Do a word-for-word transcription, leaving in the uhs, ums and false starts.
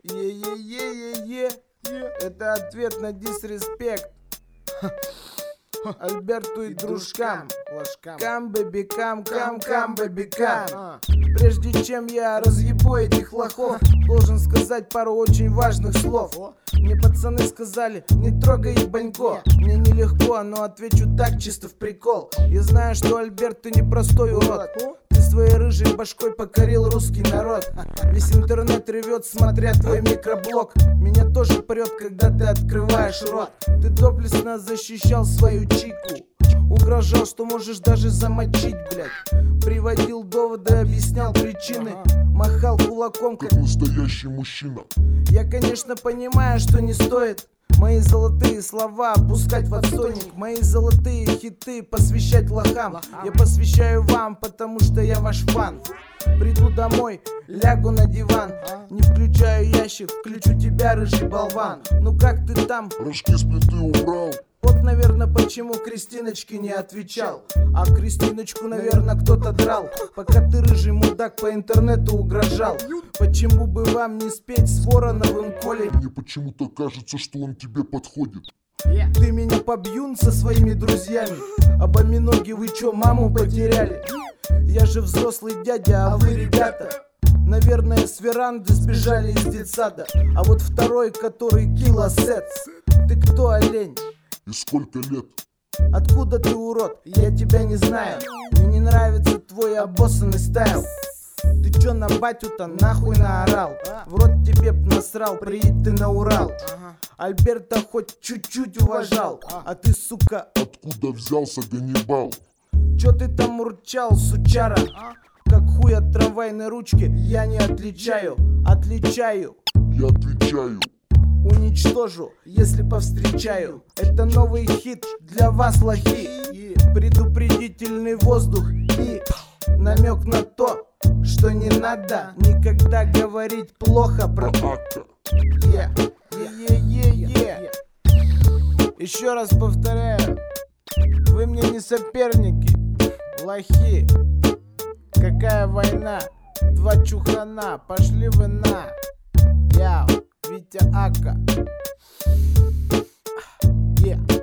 Е-е-е-е-е. Это ответ на дисреспект Альберту и дружкам. Кам, бэби, кам, кам, кам, бэби, кам. Прежде чем я разъебу этих лохов, должен сказать пару очень важных слов. Мне пацаны сказали, не трогай ебанько. Мне нелегко, но отвечу так, чисто в прикол. Я знаю, что Альберт, ты непростой урод. Ты своей рыжей башкой покорил русский народ. Весь интернет ревет, смотря твой микроблог. Меня тоже прет, когда ты открываешь рот. Ты доблестно защищал свою чику, угрожал, что можешь даже замочить, блядь. Приводил доводы, объяснял причины, махал кулаком, как настоящий мужчина. Я, конечно, понимаю, что не стоит мои золотые слова опускать в отстойник, мои золотые хиты посвящать лохам. Я посвящаю вам, потому что я ваш фан. Приду домой, лягу на диван, не включаю ящик, включу тебя, рыжий болван. Ну как ты там? Рожки с плиты убрал. Вот, наверное, почему Кристиночке не отвечал. А Кристиночку, наверное, кто-то драл, пока ты, рыжий мудак, по интернету угрожал. Почему бы вам не спеть с Вороновым Колей? Мне почему-то кажется, что он тебе подходит. Ты меня побьюн со своими друзьями. Обоминоги, вы чё, маму потеряли? Я же взрослый дядя, а вы, ребята, наверное, с веранды сбежали из детсада. А вот второй, который килосет, ты кто, олень? И сколько лет? Откуда ты, урод? Я тебя не знаю. Мне не нравится твой обоссанный стайл. Ты чё на батю-то нахуй наорал? В рот тебе б насрал, приедь ты на Урал. Альберта хоть чуть-чуть уважал, а ты, сука, откуда взялся, Ганнибал? Чё ты там урчал, сучара? Как хуй от трамвайной ручки я не отличаю. Отличаю. Я отвечаю. Уничтожу, если повстречаю. Это новый хит для вас, лохи. Предупредительный воздух и намек на то, что не надо никогда говорить плохо про Ака. е е е е Еще раз повторяю, вы мне не соперники, лохи. Какая война? Два чухана, пошли вы на. Яу, Витя Ака. Yeah.